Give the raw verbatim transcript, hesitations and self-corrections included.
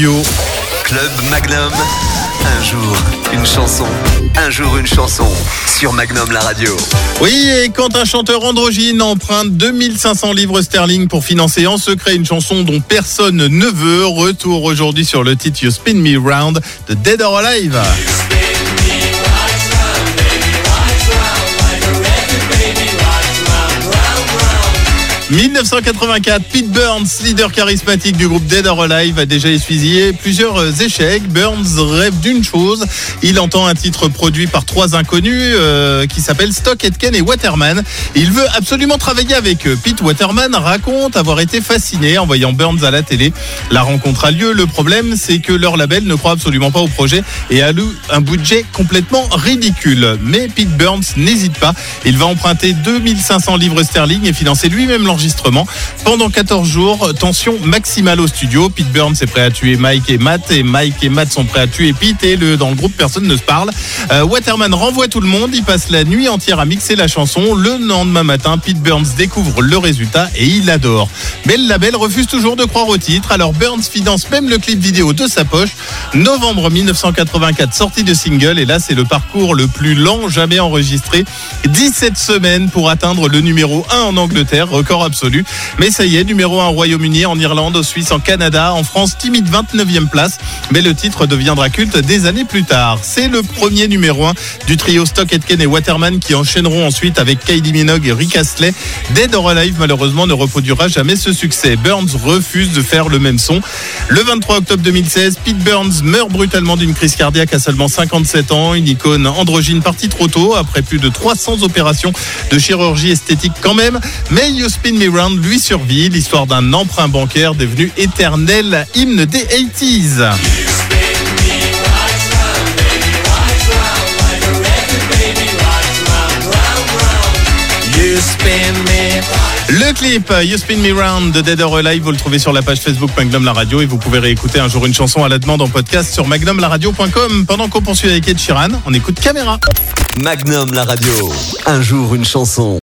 radio. Club Magnum. Un jour, une chanson. Un jour, une chanson. Sur Magnum, la radio. Oui, et quand un chanteur androgyne emprunte deux mille cinq cents livres sterling pour financer en secret une chanson dont personne ne veut, retour aujourd'hui sur le titre You Spin Me Round de Dead or Alive. dix-neuf cent quatre-vingt-quatre, Pete Burns, leader charismatique du groupe Dead or Alive, a déjà essuyé plusieurs échecs. Burns rêve d'une chose, il entend un titre produit par trois inconnus euh, qui s'appelle Stock Aitken et Waterman. Il veut absolument travailler avec eux. Pete Waterman raconte avoir été fasciné en voyant Burns à la télé. La rencontre a lieu. Le problème, c'est que leur label ne croit absolument pas au projet et alloue un budget complètement ridicule. Mais Pete Burns n'hésite pas. Il va emprunter deux mille cinq cents livres sterling et financer lui-même l'enregistrement. Pendant quatorze jours, tension maximale au studio. Pete Burns est prêt à tuer Mike et Matt et Mike et Matt sont prêts à tuer Pete et le, dans le groupe personne ne se parle. Euh, Waterman renvoie tout le monde, il passe la nuit entière à mixer la chanson. Le lendemain matin, Pete Burns découvre le résultat et il adore. Mais le label refuse toujours de croire au titre, alors Burns finance même le clip vidéo de sa poche. Novembre dix-neuf cent quatre-vingt-quatre, sortie de single, et là c'est le parcours le plus lent jamais enregistré. dix-sept semaines pour atteindre le numéro un en Angleterre, record absolu. Mais ça y est, numéro un au Royaume-Uni, en Irlande, en Suisse, en Canada, en France, timide vingt-neuvième place. Mais le titre deviendra culte des années plus tard. C'est le premier numéro un du trio Stock Aitken et Waterman qui enchaîneront ensuite avec Kylie Minogue et Rick Astley. Dead or Alive, malheureusement, ne reproduira jamais ce succès. Burns refuse de faire le même son. Le vingt-trois octobre deux mille seize, Pete Burns meurt brutalement d'une crise cardiaque à seulement cinquante-sept ans. Une icône androgyne partie trop tôt après plus de trois cents opérations de chirurgie esthétique quand même. Mais You Spin Me Round lui survit, l'histoire d'un emprunt bancaire devenu éternel hymne des quatre-vingt-dix. Le clip You Spin Me Round de Dead or Alive, vous le trouvez sur la page Facebook Magnum La Radio et vous pouvez réécouter un jour une chanson à la demande en podcast sur magnum la radio point com. Pendant qu'on poursuit avec Ed Sheeran, on écoute Caméra. Magnum, la radio. Un jour, une chanson.